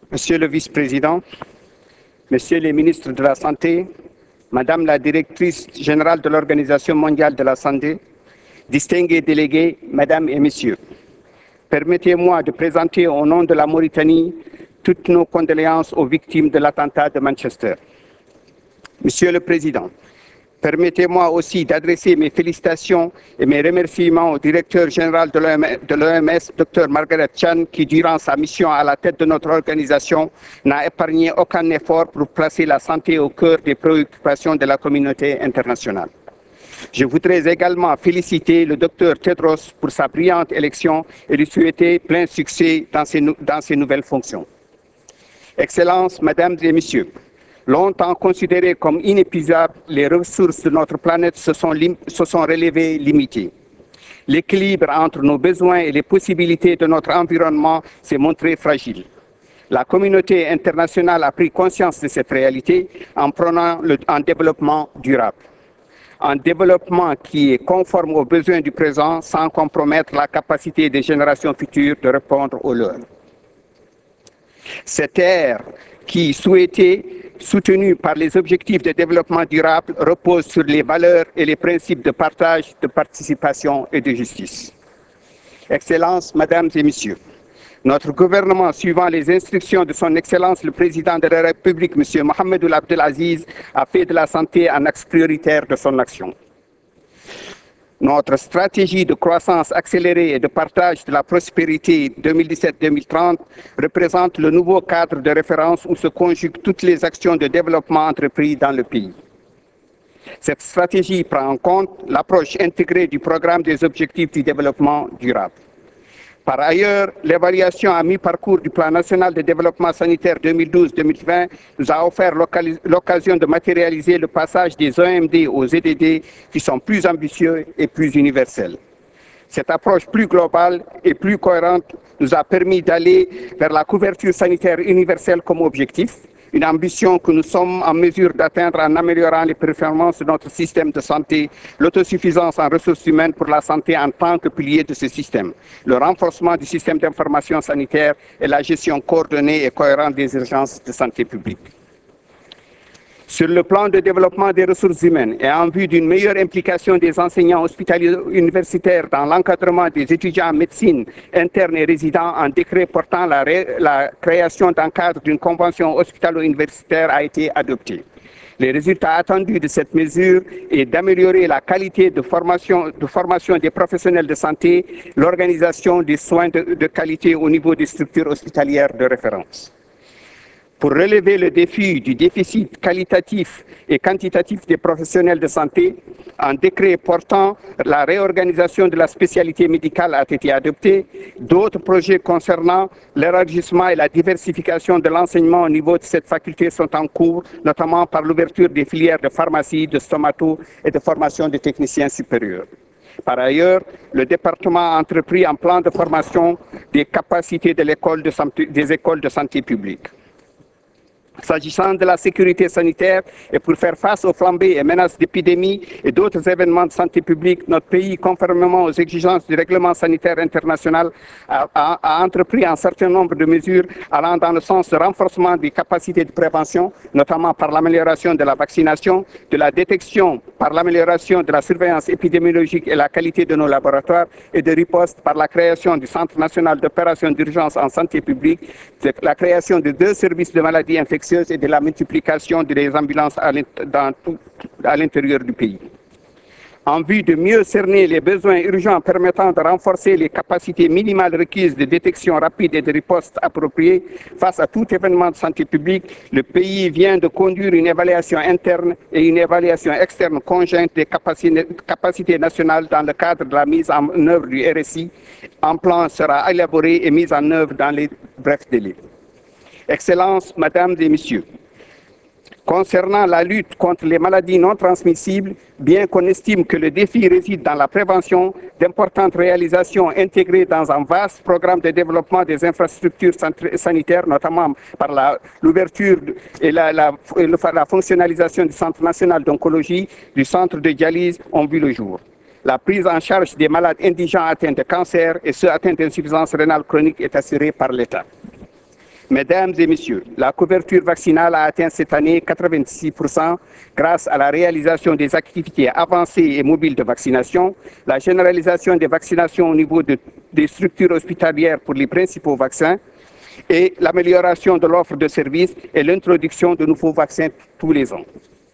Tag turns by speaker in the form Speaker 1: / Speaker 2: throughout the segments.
Speaker 1: Monsieur le vice-président, Messieurs les ministres de la Santé, Madame la directrice générale de l'Organisation mondiale de la santé, distingués délégués, Mesdames et Messieurs, permettez-moi de présenter au nom de la Mauritanie toutes nos condoléances aux victimes de l'attentat de Manchester. Monsieur le Président, permettez-moi aussi d'adresser mes félicitations et mes remerciements au directeur général de l'OMS, Dr Margaret Chan, qui, durant sa mission à la tête de notre organisation, n'a épargné aucun effort pour placer la santé au cœur des préoccupations de la communauté internationale. Je voudrais également féliciter le Dr Tedros pour sa brillante élection et lui souhaiter plein succès dans ses nouvelles fonctions. Excellences, Mesdames et Messieurs, longtemps considérées comme inépuisables, les ressources de notre planète se sont révélées limitées. L'équilibre entre nos besoins et les possibilités de notre environnement s'est montré fragile. La communauté internationale a pris conscience de cette réalité en prônant un développement durable. Un développement qui est conforme aux besoins du présent sans compromettre la capacité des générations futures de répondre aux leurs. Cette ère qui, soutenue par les objectifs de développement durable, repose sur les valeurs et les principes de partage, de participation et de justice. Excellences, Mesdames et Messieurs, notre gouvernement, suivant les instructions de son Excellence le Président de la République, M. Mohamed Ould Abdelaziz, a fait de la santé un axe prioritaire de son action. Notre stratégie de croissance accélérée et de partage de la prospérité 2017-2030 représente le nouveau cadre de référence où se conjuguent toutes les actions de développement entreprises dans le pays. Cette stratégie prend en compte l'approche intégrée du programme des objectifs du développement durable. Par ailleurs, l'évaluation à mi-parcours du Plan national de développement sanitaire 2012-2020 nous a offert l'occasion de matérialiser le passage des OMD aux EDD qui sont plus ambitieux et plus universels. Cette approche plus globale et plus cohérente nous a permis d'aller vers la couverture sanitaire universelle comme objectif, une ambition que nous sommes en mesure d'atteindre en améliorant les performances de notre système de santé, l'autosuffisance en ressources humaines pour la santé en tant que pilier de ce système, le renforcement du système d'information sanitaire et la gestion coordonnée et cohérente des urgences de santé publique. Sur le plan de développement des ressources humaines et en vue d'une meilleure implication des enseignants hospitaliers universitaires dans l'encadrement des étudiants en médecine internes et résidents, un décret portant la création d'un cadre d'une convention hospitalo-universitaire a été adopté. Les résultats attendus de cette mesure est d'améliorer la qualité de formation des professionnels de santé, l'organisation des soins de qualité au niveau des structures hospitalières de référence. Pour relever le défi du déficit qualitatif et quantitatif des professionnels de santé, un décret portant la réorganisation de la spécialité médicale a été adopté. D'autres projets concernant l'élargissement et la diversification de l'enseignement au niveau de cette faculté sont en cours, notamment par l'ouverture des filières de pharmacie, de stomato et de formation des techniciens supérieurs. Par ailleurs, le département a entrepris un plan de formation des capacités des écoles de santé publique. S'agissant de la sécurité sanitaire et pour faire face aux flambées et menaces d'épidémie et d'autres événements de santé publique, notre pays, conformément aux exigences du règlement sanitaire international, a entrepris un certain nombre de mesures allant dans le sens de renforcement des capacités de prévention, notamment par l'amélioration de la vaccination, de la détection par l'amélioration de la surveillance épidémiologique et la qualité de nos laboratoires et de riposte par la création du Centre national d'opérations d'urgence en santé publique, la création de 2 services de maladies infectieuses et de la multiplication des ambulances à l'intérieur du pays. En vue de mieux cerner les besoins urgents permettant de renforcer les capacités minimales requises de détection rapide et de riposte appropriée face à tout événement de santé publique, le pays vient de conduire une évaluation interne et une évaluation externe conjointe des capacités nationales dans le cadre de la mise en œuvre du RSI. Un plan sera élaboré et mis en œuvre dans les brefs délais. Excellences, Mesdames et Messieurs, concernant la lutte contre les maladies non transmissibles, bien qu'on estime que le défi réside dans la prévention, d'importantes réalisations intégrées dans un vaste programme de développement des infrastructures sanitaires, notamment par l'ouverture et la fonctionnalisation du Centre national d'oncologie, du centre de dialyse, ont vu le jour. La prise en charge des malades indigents atteints de cancer et ceux atteints d'insuffisance rénale chronique est assurée par l'État. Mesdames et messieurs, la couverture vaccinale a atteint cette année 86% grâce à la réalisation des activités avancées et mobiles de vaccination, la généralisation des vaccinations au niveau des structures hospitalières pour les principaux vaccins et l'amélioration de l'offre de services et l'introduction de nouveaux vaccins tous les ans.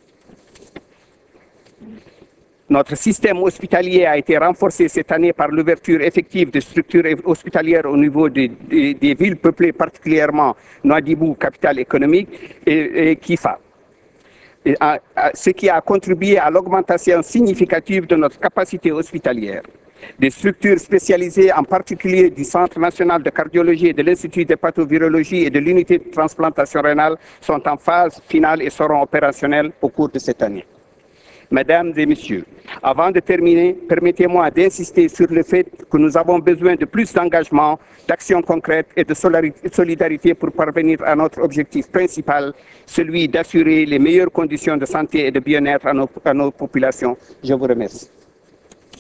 Speaker 1: Notre système hospitalier a été renforcé cette année par l'ouverture effective de structures hospitalières au niveau des villes peuplées, particulièrement Nouadhibou, capitale économique, et Kifa. Ce qui a contribué à l'augmentation significative de notre capacité hospitalière. Des structures spécialisées, en particulier du Centre national de cardiologie et de l'Institut de pathovirologie et de l'unité de transplantation rénale, sont en phase finale et seront opérationnelles au cours de cette année. Mesdames et messieurs, avant de terminer, permettez-moi d'insister sur le fait que nous avons besoin de plus d'engagement, d'actions concrètes et de solidarité pour parvenir à notre objectif principal, celui d'assurer les meilleures conditions de santé et de bien-être à nos populations. Je vous remercie.